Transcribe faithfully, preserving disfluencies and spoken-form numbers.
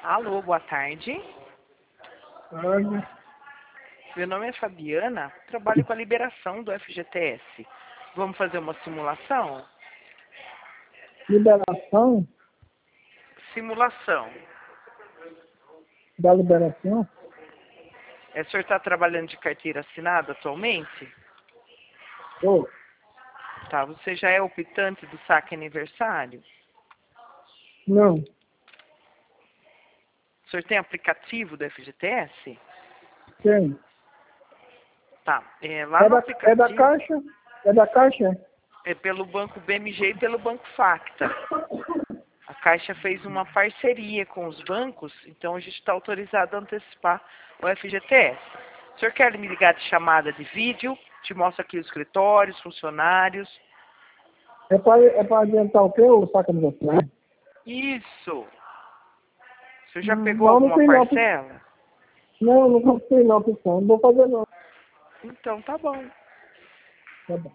Alô, boa tarde. Tarde. Meu nome é Fabiana, trabalho com a liberação do F G T S. Vamos fazer uma simulação? Liberação Simulação. da liberação? É, o senhor está trabalhando de carteira assinada atualmente? Ô, Tá, você já é optante do saque aniversário? não, O senhor tem aplicativo do F G T S? tem. Tá, é, lá É no da, é da aplicativo Caixa? É da Caixa? é pelo Banco B M G e pelo Banco Facta. A Caixa fez uma parceria com os bancos, então a gente está autorizado a antecipar o F G T S. O senhor quer me ligar de chamada de vídeo? Te mostro aqui os escritórios, funcionários. É para é para adiantar o quê? O saco de você? Isso! O senhor já Hum, pegou Não, não alguma tem não. parcela? Não, não tem não, opção. Não vou fazer não. Então tá bom. Tá bom.